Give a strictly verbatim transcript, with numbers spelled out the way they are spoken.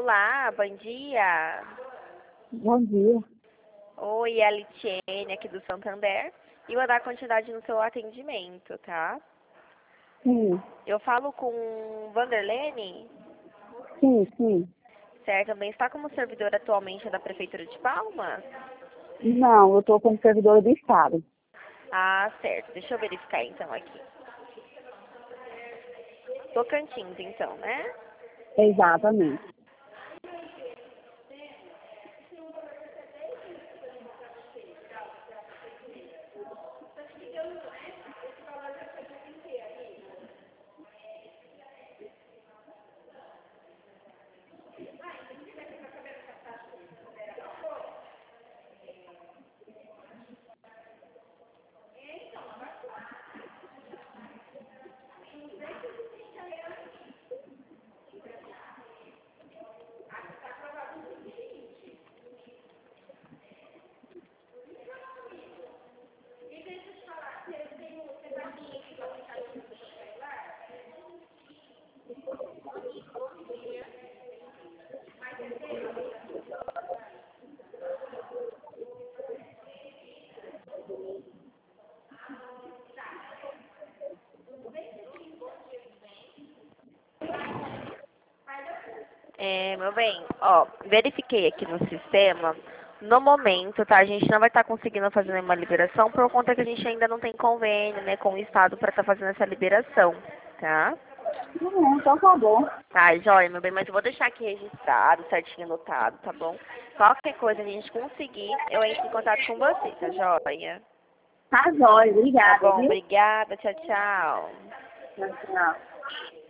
Olá, bom dia. Bom dia. Oi, é a Litiene aqui do Santander. E eu vou dar continuidade no seu atendimento, tá? Sim, Eu falo com Vanderlene, sim, sim. certo? Também está como servidora atualmente da Prefeitura de Palmas? Não, eu estou como servidora do Estado. Ah, certo. Deixa eu verificar então aqui. Tocantins, então, né? Exatamente. É, meu bem, ó, verifiquei aqui no sistema. No momento, tá? A gente não vai estar conseguindo fazer nenhuma liberação por conta que a gente ainda não tem convênio, né, com o Estado para estar fazendo essa liberação, tá? Não, então tá bom. Tá, joia, meu bem, mas eu vou deixar aqui registrado, certinho anotado, tá bom? Qualquer coisa a gente conseguir, eu entro em contato com você, tá joia? Tá jóia, Tá obrigada, bom, viu? obrigada, tchau, tchau. Tchau, tchau.